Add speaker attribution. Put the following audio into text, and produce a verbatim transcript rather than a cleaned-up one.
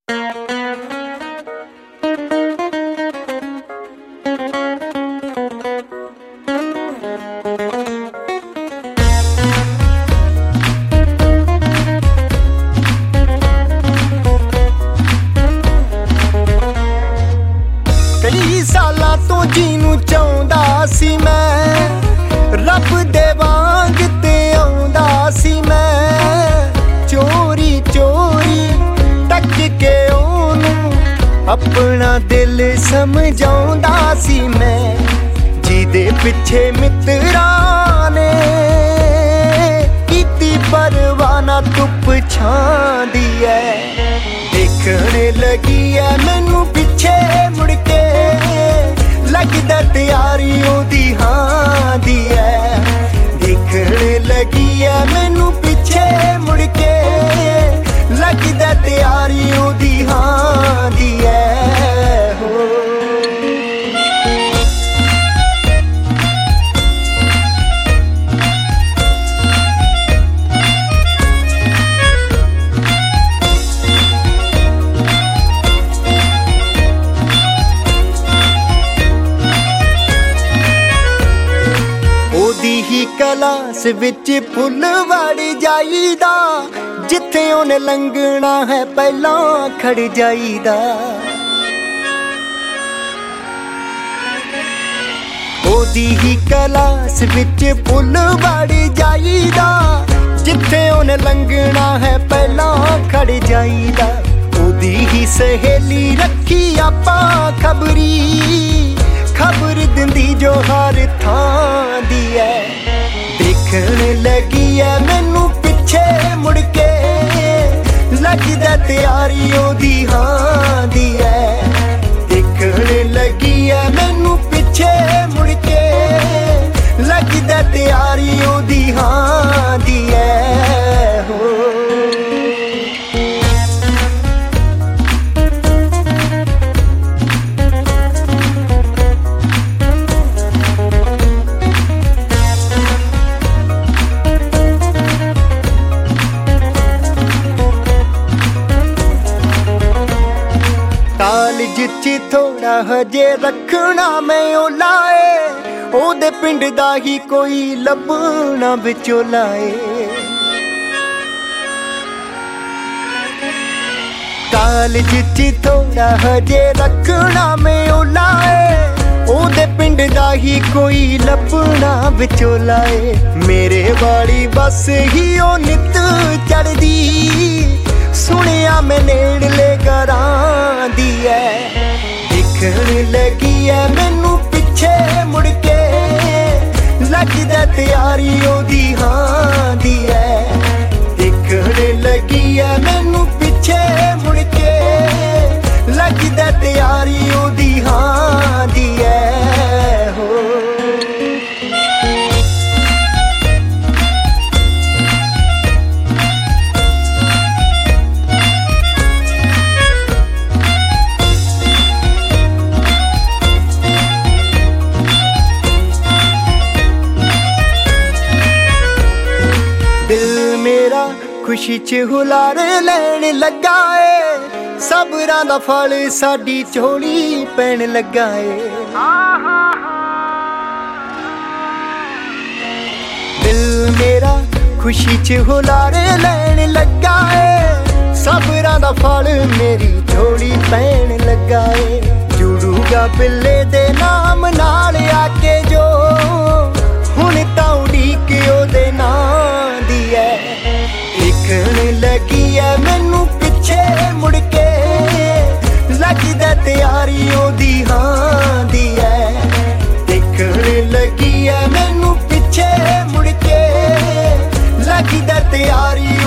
Speaker 1: कई सालां तो जीनू चाहुंदा सी मैं, रब दे वांग ते आउंदा सी मैं। चोरी चोरी टक के ओनू अपना दिल समझाउंदा सी मैं, जिहदे पिछे मित्रां ने कीती परवाह ना धुप छां दी ऐ। देखने लगी है मैनू पिछे मुड़ के, लगदा तैयारी ओदी हां दी ऐ। देखने लगी है मैनू पिछे मुड़ के, लगदा तैयारी ओदी हां दी ऐ हो। ही कलास विच फुल वड़ जाईदा, जिथे उन्हें लंघना है पहला खड़ जाईदा। ओदी ही कलास विच फुल वड़ जाईदा, जिथे उन्हें लंघना है पहला खड़ जाईदा। ओदी ही सहेली रखी आपा खबरी, खबर दिंदी जो हर थां दी ऐ। देखण लगी है मैनू पिछे मुड़ के, लगदा तैयारी ओदी हां दी ऐ। देखण लगी है मैनू पिछे मुड़ के, लगदा तैयारी ओदी हां दी ऐ हो। कालज च थोड़ा हजे रखना मैं ओ लाए, ओदे पिंड दा ही कोई लभना विचोला ए। कालज च थोड़ा हजे रखना मैं ओ लाए, ओदे पिंड दा ही कोई लभना विचोला ए। मेरे वाली बस ही ओ नित चढ़दी, सुनिया मैं नेड़ले घरां दी ऐ। दिखण लगी है मैनू पिछे मुड़ के, लगदा तैयारी ओदी हां दी ऐ। दिखण लगी है मैनू पिछे मुड़ के, लगदा तैयारी ओदी हां दी ऐ हो। दिल मेरा खुशी च हुलारे लैन लगा ए, सबरां दा फल साडी झोली पैण लगा ए। दिल मेरा खुशी च हुलारे लैन लगा ए, सबरां दा फल मेरी झोली पैण लगा ए। जुड़ूगा बिल्ले दे नाम नाल आके जो, हुण तां उड़ीक ओदे नां दी ऐ। देखण लगी है मैनू पिछे मुड़ के, लगदा तैयारी ओदी हां दी ऐ। देखण लगी है मैनू पिछे मुड़ के, लगदा तैयारी